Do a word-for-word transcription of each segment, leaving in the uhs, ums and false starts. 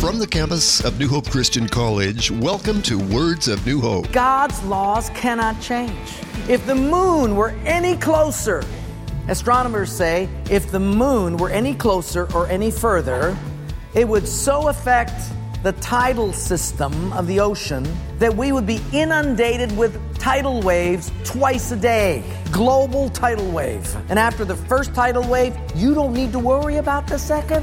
From the campus of New Hope Christian College, welcome to Words of New Hope. God's laws cannot change. If the moon were any closer, astronomers say, if the moon were any closer or any further, it would so affect the tidal system of the ocean that we would be inundated with tidal waves twice a day. Global tidal wave. And after the first tidal wave, you don't need to worry about the second.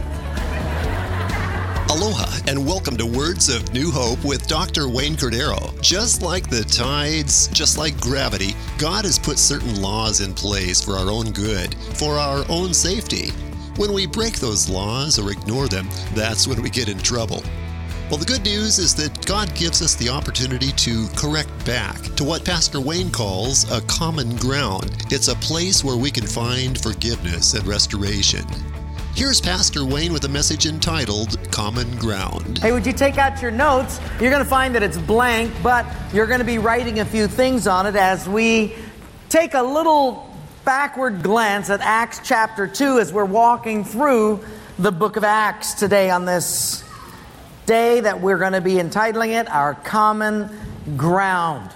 Aloha and welcome to Words of New Hope with Doctor Wayne Cordero. Just like the tides, just like gravity, God has put certain laws in place for our own good, for our own safety. When we break those laws or ignore them, that's when we get in trouble. Well, the good news is that God gives us the opportunity to correct back to what Pastor Wayne calls a common ground. It's a place where we can find forgiveness and restoration. Here's Pastor Wayne with a message entitled Common Ground. Hey, would you take out your notes? You're going to find that it's blank, but you're going to be writing a few things on it as we take a little backward glance at Acts chapter two as we're walking through the book of Acts today on this day that we're going to be entitling it Our Common Ground.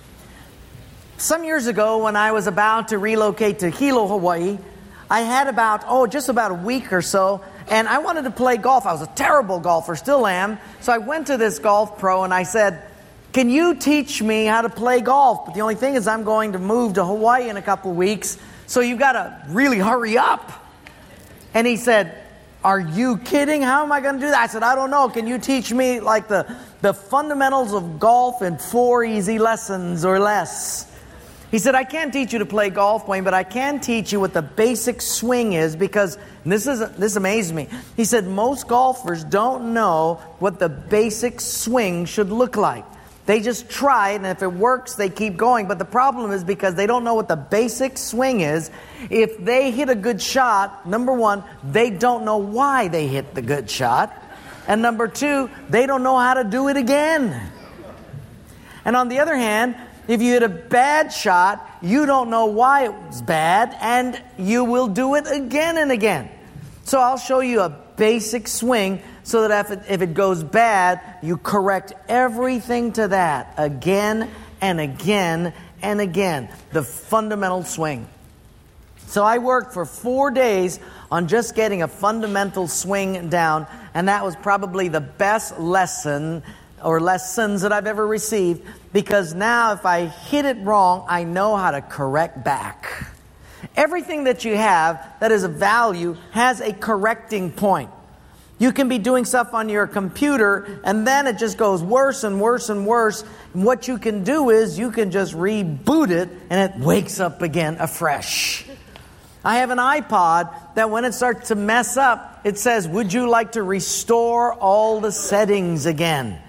Some years ago, when I was about to relocate to Hilo, Hawaii, I had about, oh, just about a week or so, and I wanted to play golf. I was a terrible golfer, still am. So I went to this golf pro and I said, can you teach me how to play golf? But the only thing is I'm going to move to Hawaii in a couple of weeks, so you've got to really hurry up. And he said, are you kidding? How am I going to do that? I said, I don't know. Can you teach me like the, the fundamentals of golf in four easy lessons or less? He said, I can't teach you to play golf, Wayne, but I can teach you what the basic swing is because, and this is this amazed me. He said, most golfers don't know what the basic swing should look like. They just try it, and if it works, they keep going. But the problem is because they don't know what the basic swing is, if they hit a good shot, number one, they don't know why they hit the good shot. And number two, they don't know how to do it again. And on the other hand, if you hit a bad shot, you don't know why it was bad, and you will do it again and again. So I'll show you a basic swing so that if it, if it goes bad, you correct everything to that again and again and again. The fundamental swing. So I worked for four days on just getting a fundamental swing down, and that was probably the best lesson or lessons that I've ever received, because now if I hit it wrong, I know how to correct back. Everything that you have that is of value has a correcting point. You can be doing stuff on your computer and then it just goes worse and worse and worse. And what you can do is you can just reboot it and it wakes up again afresh. I have an iPod that when it starts to mess up, it says, would you like to restore all the settings again?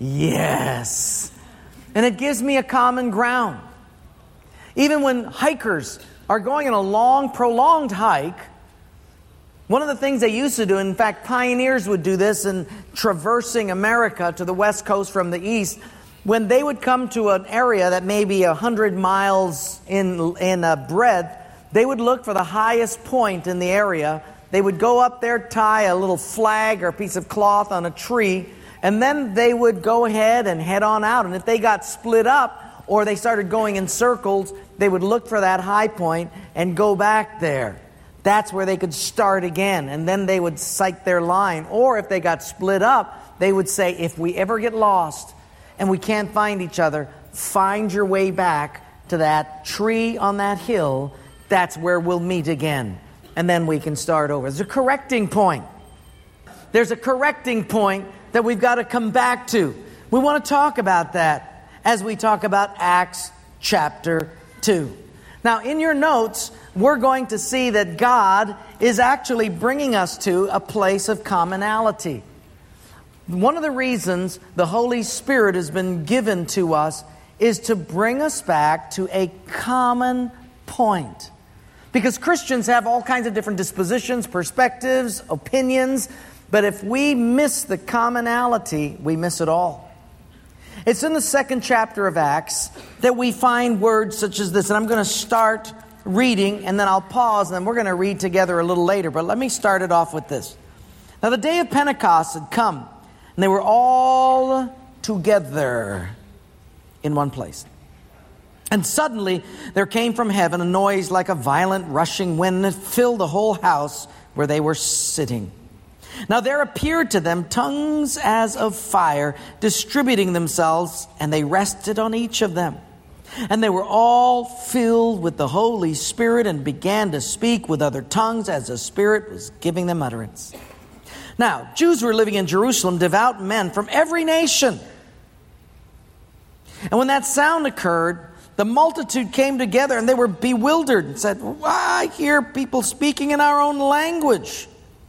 Yes. And it gives me a common ground. Even when hikers are going on a long, prolonged hike, one of the things they used to do, in fact, pioneers would do this in traversing America to the west coast from the east, when they would come to an area that may be one hundred miles in, in uh, breadth, they would look for the highest point in the area. They would go up there, tie a little flag or a piece of cloth on a tree, and then they would go ahead and head on out. And if they got split up or they started going in circles, they would look for that high point and go back there. That's where they could start again. And then they would sight their line. Or if they got split up, they would say, if we ever get lost and we can't find each other, find your way back to that tree on that hill. That's where we'll meet again. And then we can start over. There's a correcting point. There's a correcting point that we've got to come back to. We want to talk about that as we talk about Acts chapter two. Now, in your notes, we're going to see that God is actually bringing us to a place of commonality. One of the reasons the Holy Spirit has been given to us is to bring us back to a common point. Because Christians have all kinds of different dispositions, perspectives, opinions, but if we miss the commonality, we miss it all. It's in the second chapter of Acts that we find words such as this. And I'm going to start reading, and then I'll pause, and then we're going to read together a little later. But let me start it off with this. Now the day of Pentecost had come, And they were all together in one place. And suddenly there came from heaven a noise like a violent rushing wind that filled the whole house where they were sitting. Now there appeared to them tongues as of fire, distributing themselves, and they rested on each of them. And they were all filled with the Holy Spirit and began to speak with other tongues as the Spirit was giving them utterance. Now, Jews were living in Jerusalem, devout men from every nation. And when that sound occurred, the multitude came together and they were bewildered and said, "I hear people speaking in our own language."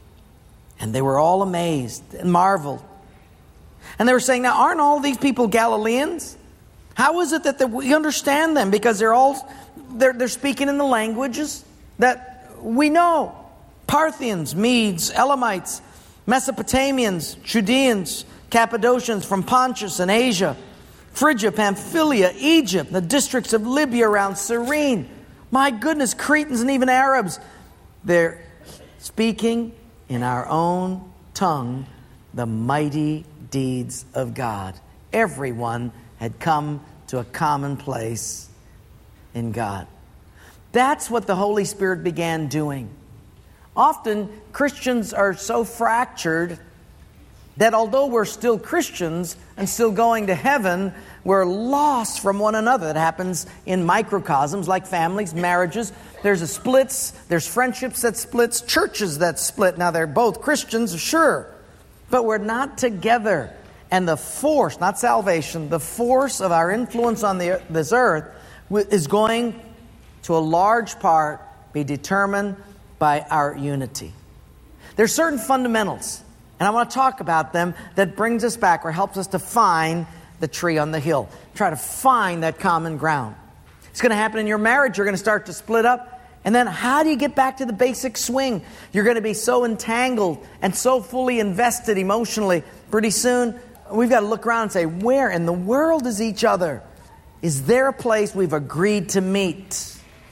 And they were all amazed and marveled. And they were saying, "Now, aren't all these people Galileans? How is it that the, we understand them? Because they're all they're, they're speaking in the languages that we know. Parthians, Medes, Elamites, Mesopotamians, Judeans, Cappadocians from Pontus and Asia, Phrygia, Pamphylia, Egypt, the districts of Libya around Cyrene. My goodness, Cretans and even Arabs. They're speaking in our own tongue the mighty deeds of God." Everyone had come to a common place in God. That's what the Holy Spirit began doing. Often Christians are so fractured that although we're still Christians and still going to heaven, we're lost from one another. That happens in microcosms like families, marriages. There's a splits, there's friendships that splits, churches that split. Now they're both Christians, sure, but we're not together. And the force, not salvation, the force of our influence on the, this earth is going to a large part be determined by our unity. There's certain fundamentals, and I want to talk about them, that brings us back or helps us to find the tree on the hill. Try to find that common ground. It's going to happen in your marriage. You're going to start to split up. And then how do you get back to the basic swing? You're going to be so entangled and so fully invested emotionally. Pretty soon, we've got to look around and say, where in the world is each other? Is there a place we've agreed to meet?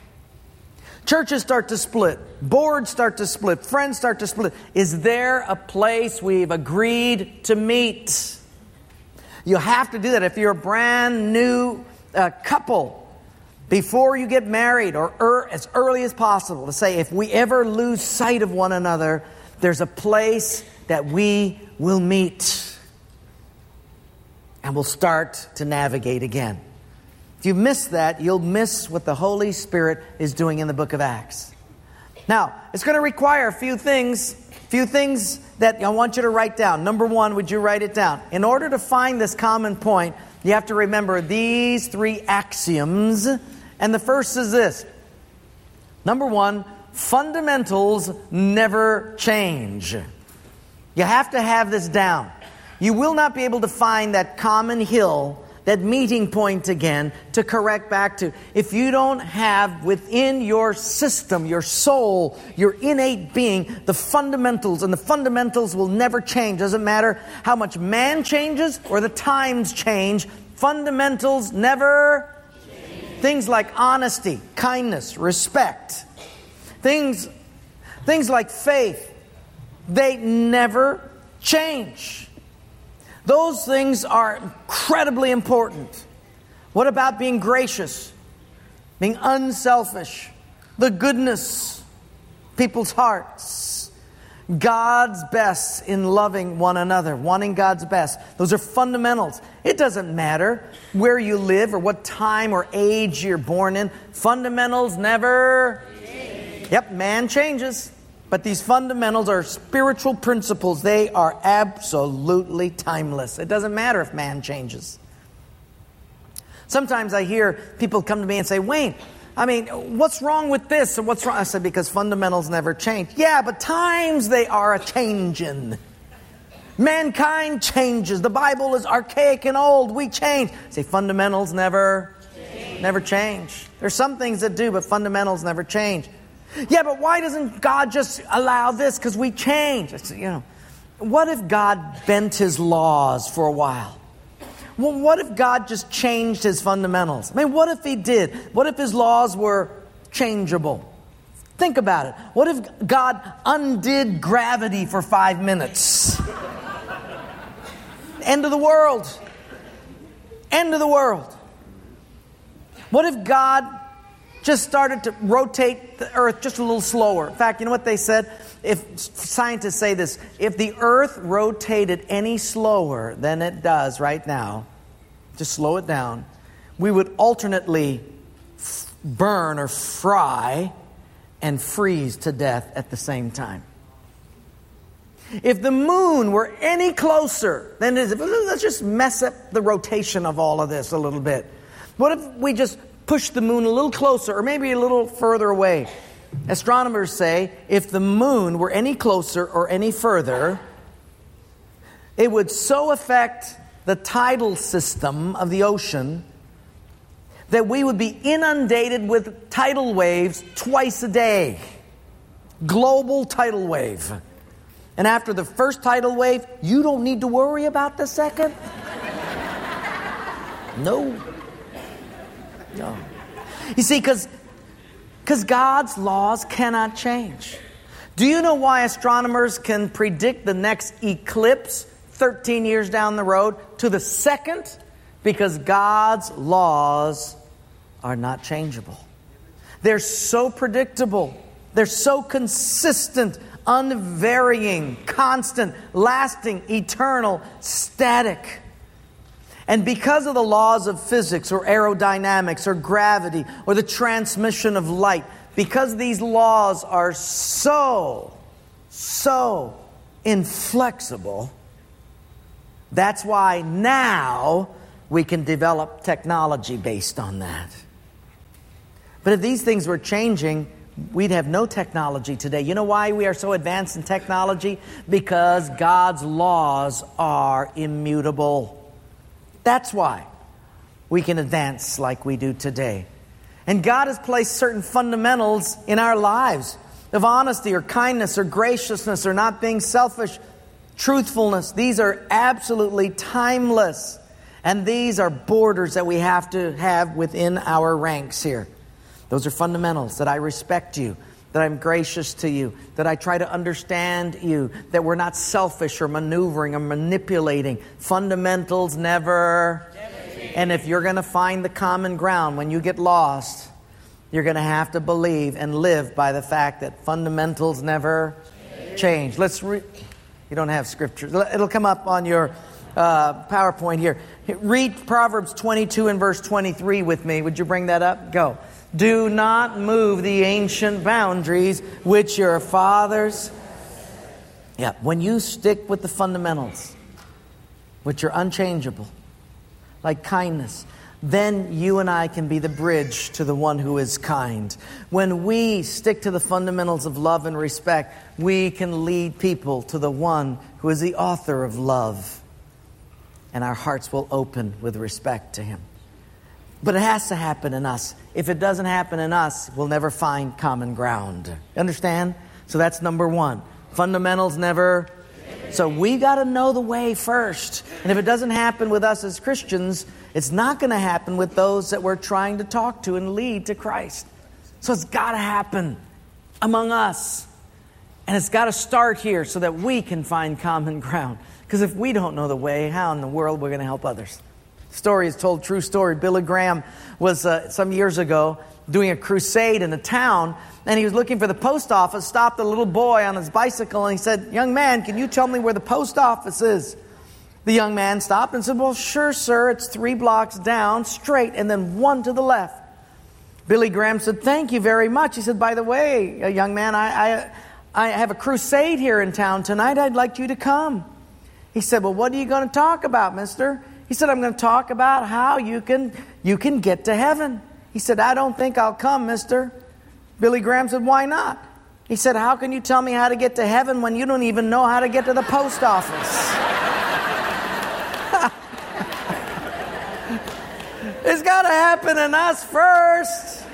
Churches start to split. Boards start to split. Friends start to split. Is there a place we've agreed to meet? You have to do that if you're a brand new uh, couple. Before you get married, or er, as early as possible, to say, if we ever lose sight of one another, there's a place that we will meet. And we'll start to navigate again. If you miss that, you'll miss what the Holy Spirit is doing in the book of Acts. Now, it's going to require a few things, few things that I want you to write down. Number one, would you write it down? In order to find this common point, you have to remember these three axioms. And the first is this. Number one, fundamentals never change. You have to have this down. You will not be able to find that common hill, that meeting point again, to correct back to. If you don't have within your system, your soul, your innate being, the fundamentals, and the fundamentals will never change. Doesn't matter how much man changes or the times change, fundamentals never change. Things like honesty, kindness, respect, things, things like faith, they never change. Those things are incredibly important. What about being gracious, being unselfish, the goodness, people's hearts, God's best in loving one another, wanting God's best? Those are fundamentals. It doesn't matter where you live or what time or age you're born in. Fundamentals never change. Yep, man changes. But these fundamentals are spiritual principles. They are absolutely timeless. It doesn't matter if man changes. Sometimes I hear people come to me and say, Wayne, I mean, what's wrong with this? Or what's wrong? I said, because fundamentals never change. Yeah, but times they are a-changing. Mankind changes. The Bible is archaic and old. We change. I say, fundamentals never change. Never change. There's some things that do, but fundamentals never change. Yeah, but why doesn't God just allow this? Because we change. I said, you know, what if God bent His laws for a while? Well, what if God just changed His fundamentals? I mean, what if He did? What if His laws were changeable? Think about it. What if God undid gravity for five minutes? End of the world. End of the world. What if God just started to rotate the earth just a little slower? In fact, you know what they said? If scientists say this, if the earth rotated any slower than it does right now, just slow it down, we would alternately f- burn or fry and freeze to death at the same time. If the moon were any closer, then it is, let's just mess up the rotation of all of this a little bit. What if we just push the moon a little closer or maybe a little further away? Astronomers say if the moon were any closer or any further, it would so affect the tidal system of the ocean that we would be inundated with tidal waves twice a day. Global tidal wave. And after the first tidal wave, you don't need to worry about the second. No. No. You see, because because God's laws cannot change. Do you know why astronomers can predict the next eclipse thirteen years down the road to the second? Because God's laws are not changeable. They're so predictable. They're so consistent, unvarying, constant, lasting, eternal, static. And because of the laws of physics or aerodynamics or gravity or the transmission of light, because these laws are so, so inflexible, that's why now we can develop technology based on that. But if these things were changing, we'd have no technology today. You know why we are so advanced in technology? Because God's laws are immutable. That's why we can advance like we do today. And God has placed certain fundamentals in our lives of honesty or kindness or graciousness or not being selfish, truthfulness. These are absolutely timeless. And these are borders that we have to have within our ranks here. Those are fundamentals, that I respect you, that I'm gracious to you, that I try to understand you, that we're not selfish or maneuvering or manipulating. Fundamentals never. And if you're going to find the common ground when you get lost, you're going to have to believe and live by the fact that fundamentals never change. Let's read. You don't have scriptures. It'll come up on your uh, PowerPoint here. Read Proverbs twenty-two and verse twenty-three with me. Would you bring that up? Go. Do not move the ancient boundaries which your fathers... Yeah, when you stick with the fundamentals, which are unchangeable, like kindness, then you and I can be the bridge to the one who is kind. When we stick to the fundamentals of love and respect, we can lead people to the one who is the author of love. And our hearts will open with respect to Him. But it has to happen in us. If it doesn't happen in us, we'll never find common ground. Understand? So that's number one. Fundamentals never. So we got to know the way first. And if it doesn't happen with us as Christians, it's not going to happen with those that we're trying to talk to and lead to Christ. So it's got to happen among us. And it's got to start here so that we can find common ground. Because if we don't know the way, how in the world we're going to help others? Story is told, true story. Billy Graham was uh, some years ago doing a crusade in a town, and he was looking for the post office, stopped a little boy on his bicycle, and he said, "Young man, can you tell me where the post office is?" The young man stopped and said, "Well, sure, sir. It's three blocks down, straight, and then one to the left." Billy Graham said, "Thank you very much." He said, "By the way, uh, young man, I, I, I have a crusade here in town tonight. I'd like you to come." He said, "Well, what are you going to talk about, mister?" He said, "I'm going to talk about how you can you can get to heaven." He said, "I don't think I'll come, mister." Billy Graham said, "Why not?" He said, "How can you tell me how to get to heaven when you don't even know how to get to the post office?" It's got to happen in us first.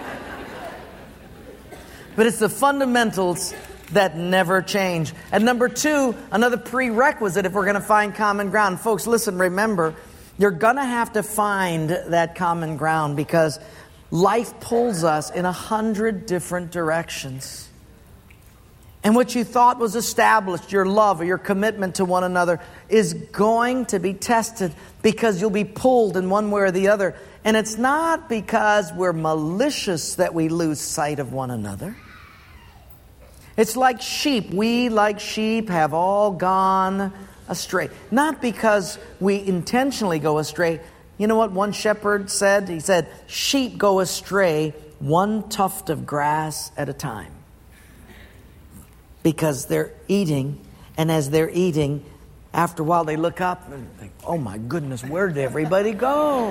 But it's the fundamentals that never change. And number two, another prerequisite if we're going to find common ground. Folks, listen, remember, you're going to have to find that common ground because life pulls us in a hundred different directions. And what you thought was established, your love or your commitment to one another, is going to be tested because you'll be pulled in one way or the other. And it's not because we're malicious that we lose sight of one another. It's like sheep. We, like sheep, have all gone astray. Not because we intentionally go astray. You know what one shepherd said? He said, sheep go astray one tuft of grass at a time. Because they're eating, and as they're eating, after a while they look up and think, oh my goodness, where did everybody go?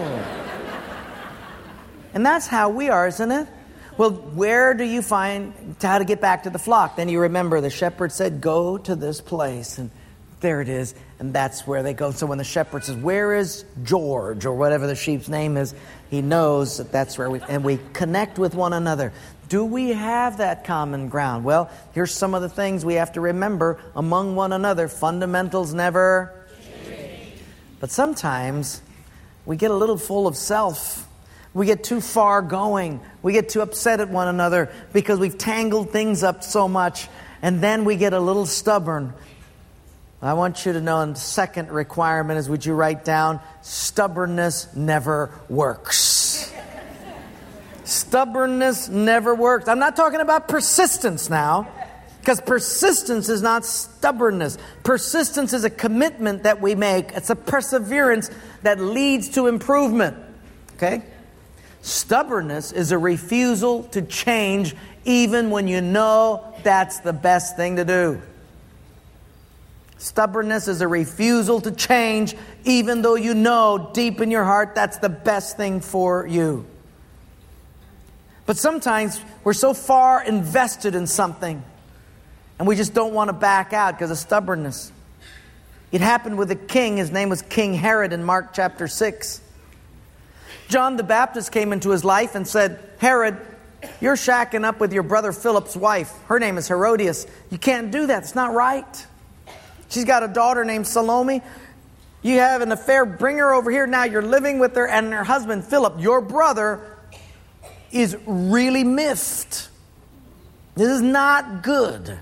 And that's how we are, isn't it? Well, where do you find how to get back to the flock? Then you remember the shepherd said, go to this place. And there it is. And that's where they go. So when the shepherd says, where is George? Or whatever the sheep's name is, he knows that that's where we... And we connect with one another. Do we have that common ground? Well, here's some of the things we have to remember among one another. Fundamentals never change. But sometimes we get a little full of self. We get too far going. We get too upset at one another because we've tangled things up so much. And then we get a little stubborn. I want you to know, the second requirement is, would you write down, stubbornness never works. Stubbornness never works. I'm not talking about persistence now, because persistence is not stubbornness. Persistence is a commitment that we make. It's a perseverance that leads to improvement. Okay? Stubbornness is a refusal to change even when you know that's the best thing to do. Stubbornness is a refusal to change even though you know deep in your heart that's the best thing for you. But sometimes we're so far invested in something and we just don't want to back out because of stubbornness. It happened with a king. His name was King Herod in Mark chapter six. John the Baptist came into his life and said, Herod, you're shacking up with your brother Philip's wife. Her name is Herodias. You can't do that. It's not right. She's got a daughter named Salome. You have an affair. Bring her over here. Now you're living with her, and her husband Philip, your brother, is really miffed. This is not good.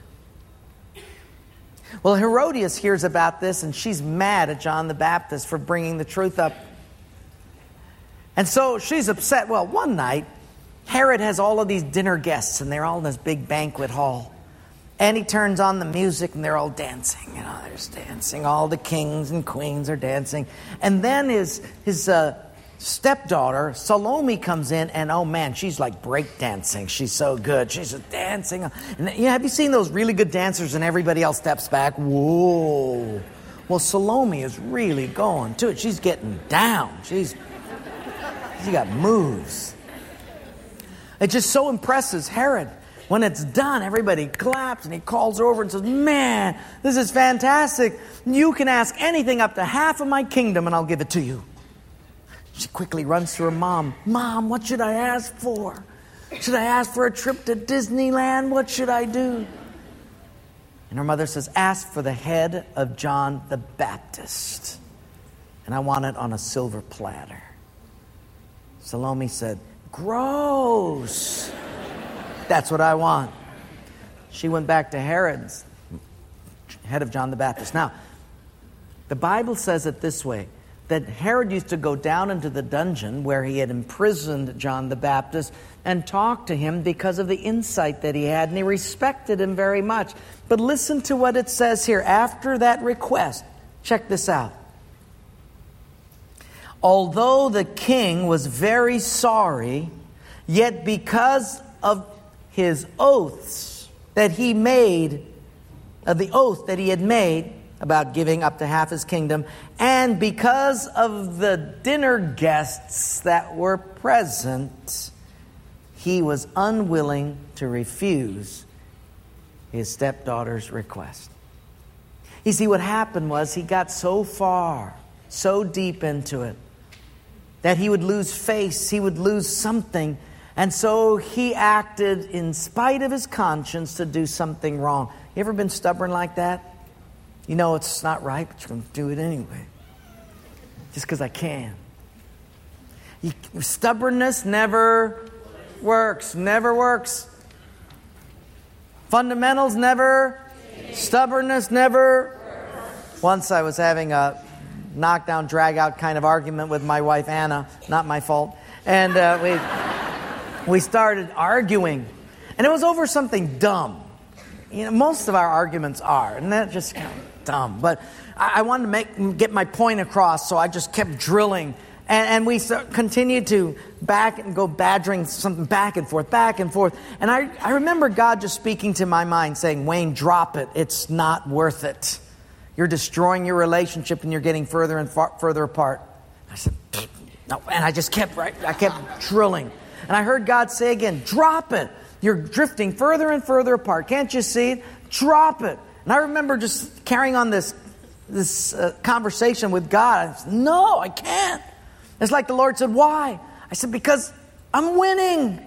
Well, Herodias hears about this, and she's mad at John the Baptist for bringing the truth up. And so she's upset. Well, one night, Herod has all of these dinner guests, and they're all in this big banquet hall. And he turns on the music, and they're all dancing. You know, they're just dancing. All the kings and queens are dancing. And then his his uh, stepdaughter, Salome, comes in, and oh man, she's like break dancing. She's so good. She's just dancing. And you know, have you seen those really good dancers and everybody else steps back? Whoa. Well, Salome is really going to it. She's getting down. She's she got moves. It just so impresses Herod. When it's done, everybody claps, and he calls her over and says, man, this is fantastic. You can ask anything up to half of my kingdom and I'll give it to you. She quickly runs to her mom. Mom, what should I ask for? Should I ask for a trip to Disneyland? What should I do? And her mother says, ask for the head of John the Baptist. And I want it on a silver platter. Salome said, gross. That's what I want. She went back to Herod's, head of John the Baptist. Now, the Bible says it this way, that Herod used to go down into the dungeon where he had imprisoned John the Baptist and talk to him because of the insight that he had, and he respected him very much. But listen to what it says here after that request. Check this out. Although the king was very sorry, yet because of his oaths that he made, of the oath that he had made about giving up to half his kingdom, and because of the dinner guests that were present, he was unwilling to refuse his stepdaughter's request. You see, what happened was he got so far, so deep into it, that he would lose face, he would lose something. And so he acted in spite of his conscience to do something wrong. You ever been stubborn like that? You know it's not right, but you're going to do it anyway. Just because I can. You, stubbornness never works. Never works. Fundamentals never. Stubbornness never. Once I was having a knockdown, drag-out kind of argument with my wife, Anna. Not my fault. And uh, we, we started arguing. And it was over something dumb. You know, most of our arguments are. And that's just kind of dumb. But I, I wanted to make get my point across, so I just kept drilling. And, and we so, continued to back and go badgering something back and forth, back and forth. And I, I remember God just speaking to my mind saying, Wayne, drop it. It's not worth it. You're destroying your relationship and you're getting further and far, further apart. I said, no. And I just kept, right, I kept drilling. And I heard God say again, drop it. You're drifting further and further apart. Can't you see it? Drop it. And I remember just carrying on this, this uh, conversation with God. I said, no, I can't. It's like the Lord said, why? I said, because I'm winning.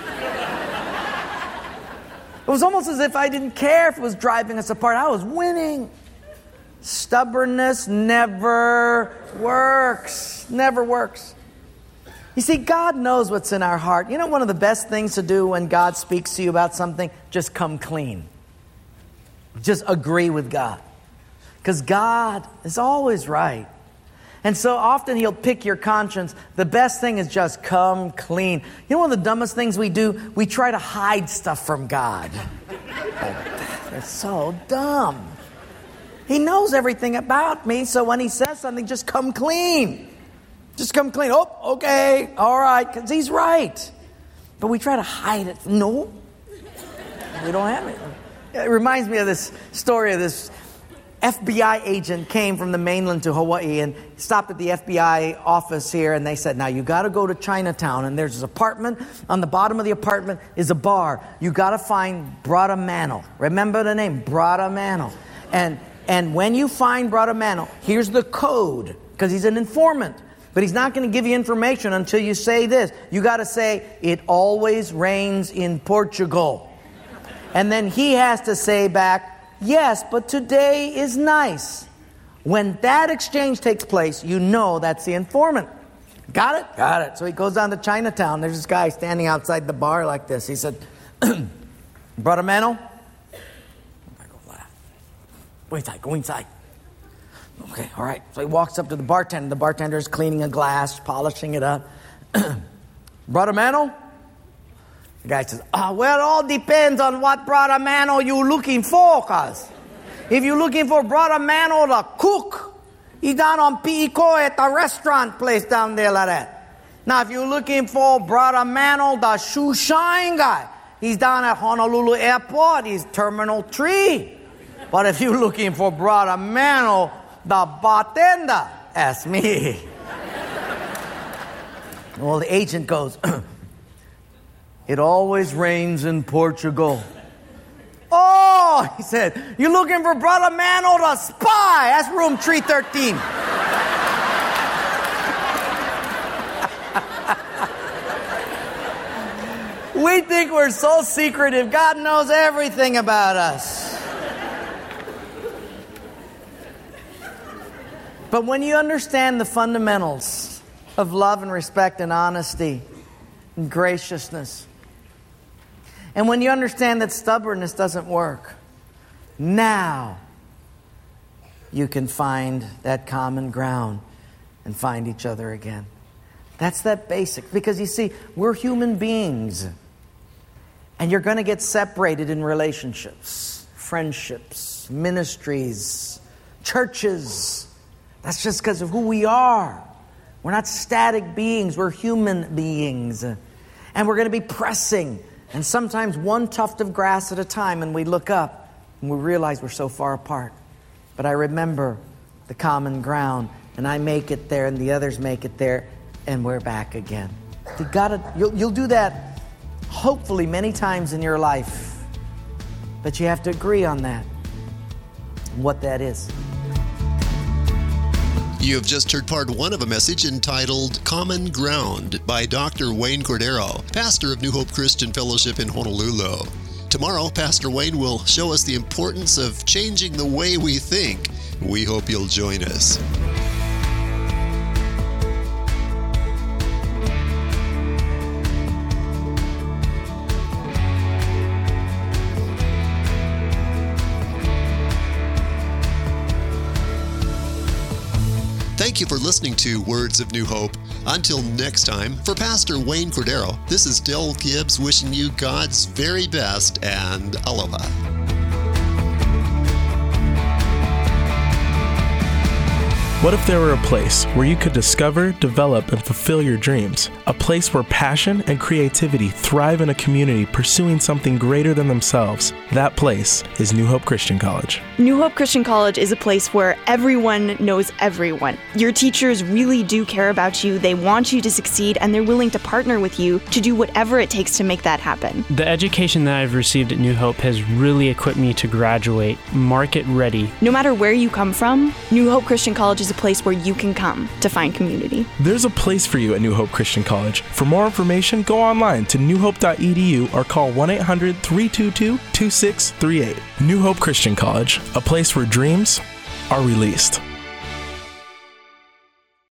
It was almost as if I didn't care if it was driving us apart. I was winning. Stubbornness never works. Never works. You see, God knows what's in our heart. You know, one of the best things to do when God speaks to you about something, just come clean. Just agree with God. Because God is always right. And so often He'll pick your conscience. The best thing is just come clean. You know one of the dumbest things we do? We try to hide stuff from God. It's so dumb. He knows everything about me, so when He says something, just come clean. Just come clean. Oh, okay, all right, because He's right. But we try to hide it. No, we don't have it. It reminds me of this story of this F B I agent came from the mainland to Hawaii and stopped at the F B I office here, and they said, now you got to go to Chinatown, and there's this apartment. On the bottom of the apartment is a bar. You got to find Brada Mano. Remember the name, Brada Mano. And And when you find Brada Mano, here's the code, because he's an informant. But he's not going to give you information until you say this. You got to say, it always rains in Portugal. And then he has to say back, yes, but today is nice. When that exchange takes place, you know that's the informant. Got it? Got it. So he goes down to Chinatown. There's this guy standing outside the bar like this. He said, Brada Mano? Go inside, go inside. Okay, all right. So he walks up to the bartender. The bartender is cleaning a glass, polishing it up. Brada Mano? The guy says, oh, well, it all depends on what Brada Mano you're looking for, cuz. If you're looking for Brada Mano, the cook, he's down on Pi'iko at the restaurant place down there like that. Now, if you're looking for Brada Mano, the shoe shine guy, he's down at Honolulu Airport. He's Terminal three. But if you're looking for Brada Mano, the bartender, ask me. Well, the agent goes, it always rains in Portugal. Oh, he said, you're looking for Brada Mano, the spy. That's room three thirteen. We think we're so secretive. God knows everything about us. But when you understand the fundamentals of love and respect and honesty and graciousness, and when you understand that stubbornness doesn't work, now you can find that common ground and find each other again. That's that basic. Because you see, we're human beings. And you're going to get separated in relationships, friendships, ministries, churches. That's just because of who we are. We're not static beings. We're human beings. And we're going to be pressing. And sometimes one tuft of grass at a time. And we look up and we realize we're so far apart. But I remember the common ground. And I make it there and the others make it there. And we're back again. You gotta, you'll, you'll do that hopefully many times in your life. But you have to agree on that. What that is. You have just heard part one of a message entitled Common Ground by Doctor Wayne Cordero, pastor of New Hope Christian Fellowship in Honolulu. Tomorrow, Pastor Wayne will show us the importance of changing the way we think. We hope you'll join us. Thank you for listening to Words of New Hope. Until next time, for Pastor Wayne Cordero, this is Del Gibbs wishing you God's very best and aloha. What if there were a place where you could discover, develop, and fulfill your dreams? A place where passion and creativity thrive in a community pursuing something greater than themselves. That place is New Hope Christian College. New Hope Christian College is a place where everyone knows everyone. Your teachers really do care about you, they want you to succeed, and they're willing to partner with you to do whatever it takes to make that happen. The education that I've received at New Hope has really equipped me to graduate market ready. No matter where you come from, New Hope Christian College is a place where you can come to find community. There's a place for you at New Hope Christian College. For more information, go online to new hope dot e d u or call one eight hundred, three two two, two six three eight. New Hope Christian College, a place where dreams are released.